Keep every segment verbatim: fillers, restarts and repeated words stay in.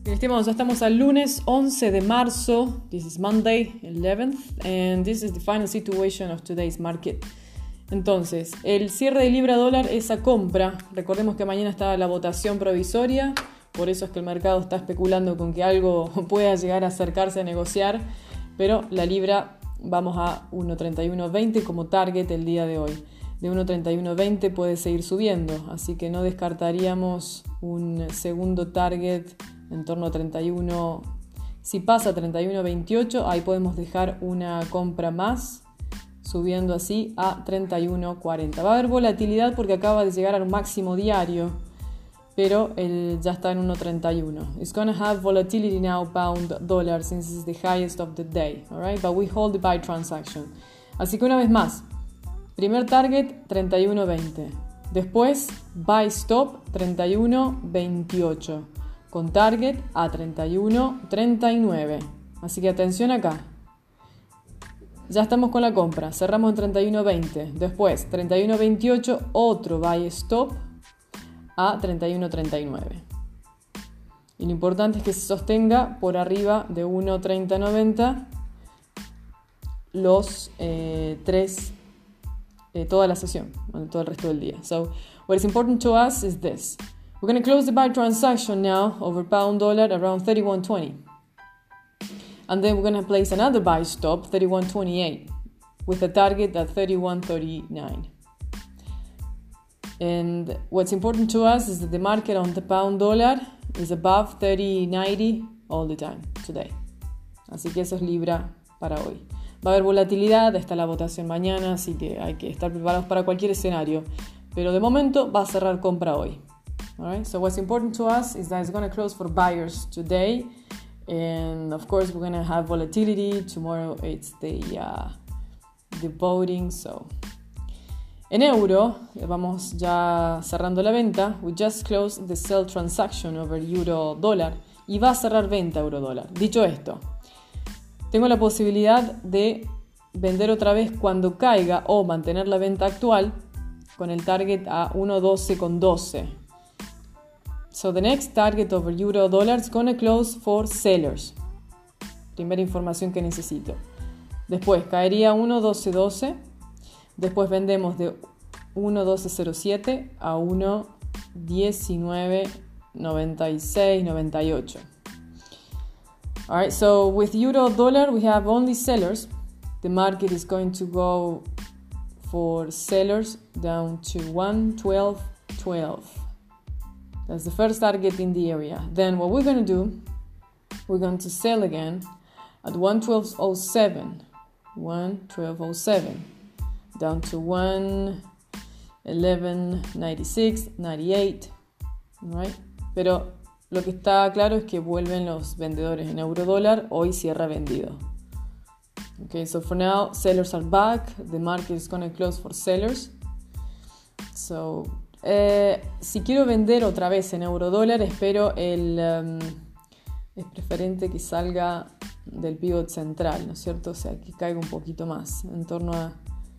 Estimados, ya estamos al lunes once de marzo. This is Monday eleventh and this is the final situation of today's market. Entonces, el cierre de libra dólar es a compra. Recordemos que mañana está la votación provisoria, por eso es que el mercado está especulando con que algo pueda llegar a acercarse a negociar, pero la libra vamos a uno treinta y uno veinte como target el día de hoy. De uno treinta y uno veinte puede seguir subiendo, así que no descartaríamos un segundo target en torno a treinta y uno. Si pasa a treinta y uno veintiocho, ahí podemos dejar una compra más, subiendo así a treinta y uno cuarenta. Va a haber volatilidad porque acaba de llegar al máximo diario, pero el, ya está en uno treinta y uno. It's gonna have volatility now, pound dollar, since it's the highest of the day, all right? But we hold the buy transaction. Así que una vez más, primer target treinta y uno veinte. Después buy stop treinta y uno veintiocho. Con target a treinta y uno treinta y nueve. Así que atención acá. Ya estamos con la compra. Cerramos en treinta y uno veinte. Después treinta y uno veintiocho, otro buy stop a treinta y uno treinta y nueve. Y lo importante es que se sostenga por arriba de uno treinta noventa los eh, tres, eh, toda la sesión, todo el resto del día. So, what is important to us is this. We're going to close the buy transaction now over pound dollar around thirty-one twenty. And then we're going to place another buy stop, thirty-one twenty-eight, with a target at thirty-one thirty-nine. And what's important to us is that the market on the pound dollar is above thirty ninety all the time today. Así que eso es libra para hoy. Va a haber volatilidad, está la votación mañana, así que hay que estar preparados para cualquier escenario. Pero de momento va a cerrar compra hoy. All right, so what's important to us is that it's going to close for buyers today, and of course we're going to have volatility tomorrow. It's the uh, the voting. So en euro vamos ya cerrando la venta. We just closed the sell transaction over euro dólar y va a cerrar venta euro dólar. Dicho esto, tengo la posibilidad de vender otra vez cuando caiga o mantener la venta actual con el target a uno doce doce. So the next target over euro dollar is going to close for sellers. Primera información que necesito. Después caería uno doce doce. Después vendemos de uno doce cero siete a uno diecinueve noventa y seis noventa y ocho. Alright, so with euro dollar we have only sellers. The market is going to go for sellers down to one twelve twelve. That's the first target in the area. Then what we're going to do, we're going to sell again at one twelve oh seven. one twelve oh seven. Down to one eleven ninety-six, ninety-eight. Right? Pero lo que está claro es que vuelven los vendedores en euro dólar. Hoy cierra vendido. Okay, so for now, sellers are back. The market is going to close for sellers. So Eh, si quiero vender otra vez en euro dólar, espero el um, es preferente que salga del pivot central, ¿no es cierto? O sea, que caiga un poquito más, en torno a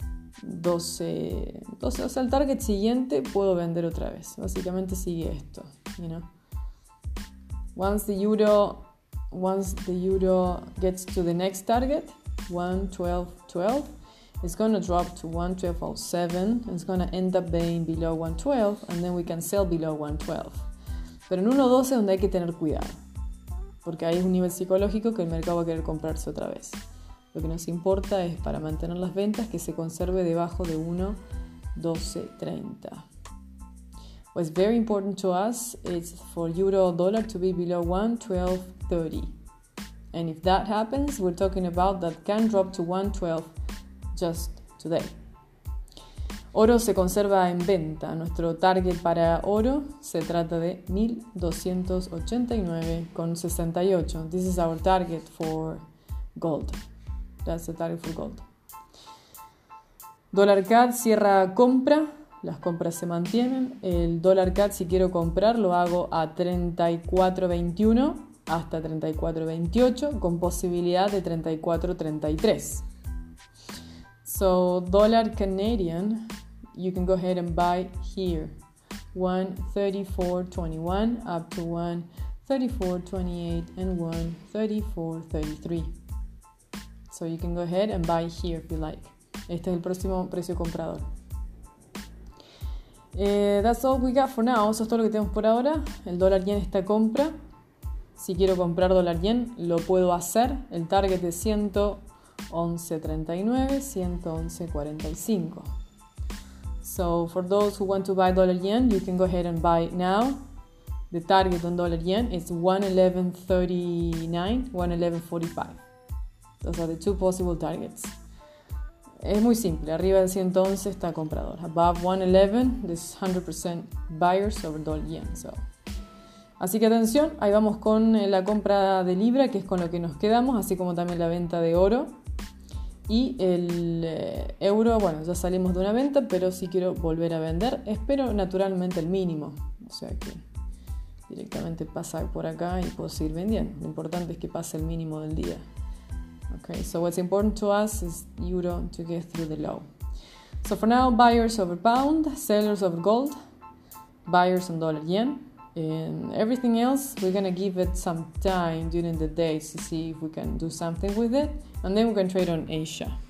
doce, doce, o sea, el target siguiente puedo vender otra vez. Básicamente sigue esto, you know. Once the euro once the euro gets to the next target, one twelve twelve, it's going to drop to one twelve oh seven. It's going to end up being below one twelve, and then we can sell below one twelve. Pero en uno doce es donde hay que tener cuidado, porque ahí es un nivel psicológico que el mercado va a querer comprarse otra vez. Lo que nos importa es, para mantener las ventas, que se conserve debajo de uno doce treinta. What's very important to us is for euro dollar to be below one twelve thirty. And if that happens, we're talking about that can drop to one twelve just today. Oro se conserva en venta. Nuestro target para oro se trata de mil doscientos ochenta y nueve con sesenta y ocho. This is our target for gold. That's the target for gold. Dólar C A D cierra compra. Las compras se mantienen. El dólar C A D, si quiero comprar, lo hago a treinta y cuatro veintiuno hasta treinta y cuatro veintiocho, con posibilidad de treinta y cuatro treinta y tres. So dollar Canadian, you can go ahead and buy here, one thirty-four twenty-one up to one thirty-four twenty-eight, and one thirty-four thirty-three. So you can go ahead and buy here if you like. Este es el próximo precio comprador. Eh, that's all we got for now. Eso es todo lo que tenemos por ahora. El dólar yen está a compra. Si quiero comprar dólar yen, lo puedo hacer. El target es ciento once treinta y nueve, ciento once cuarenta y cinco. So for those who want to buy dollar yen, you can go ahead and buy it now. The target on dollar yen is one eleven thirty-nine, one eleven forty-five. Those are the two possible targets. Es muy simple. Arriba del ciento once está comprador. Above one eleven, this is one hundred percent buyers over dollar yen. So. Así que atención, ahí vamos con la compra de libra, que es con lo que nos quedamos, así como también la venta de oro. Y el eh, euro, bueno, ya salimos de una venta, pero sí quiero volver a vender. Espero naturalmente el mínimo. O sea que directamente pasa por acá y puedo seguir vendiendo. Lo importante es que pase el mínimo del día. Okay, so what's important to us is euro to get through the low. So for now, buyers over pound, sellers over gold, buyers on dollar yen, and everything else, we're gonna give it some time during the day to see if we can do something with it, and then we can trade on Asia.